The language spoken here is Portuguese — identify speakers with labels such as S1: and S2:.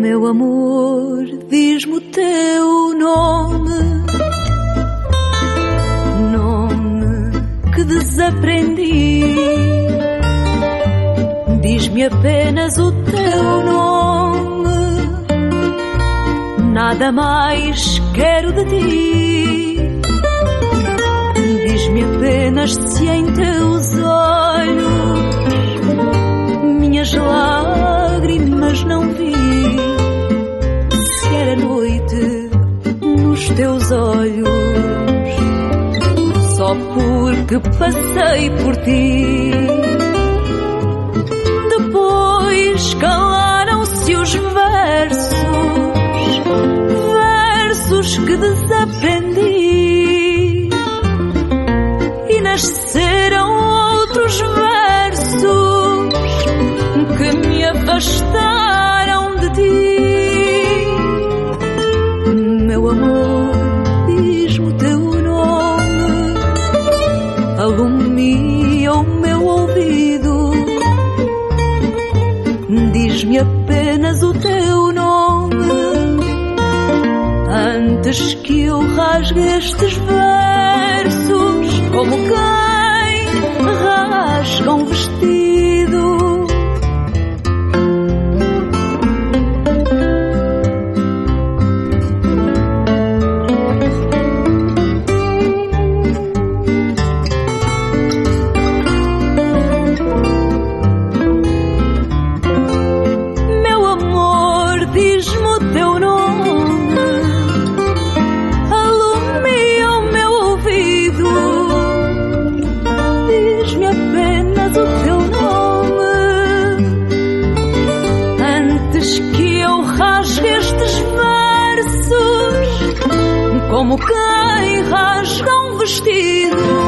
S1: Meu amor, diz-me o teu nome, nome que desaprendi. Diz-me apenas o teu nome, nada mais quero de ti. Diz-me apenas se em teus olhos minhas lágrimas não vi. Se era noite nos teus olhos, só porque passei por ti. Depois calaram-se os versos que desaprendi, e nasceram outros versos que me afastaram de ti. Meu amor, diz-me o teu nome, alumia o meu ouvido. Diz-me apenas o teu nome, antes que eu rasgue estes versos como quem rasga um vestido. Como quem rasga um vestido.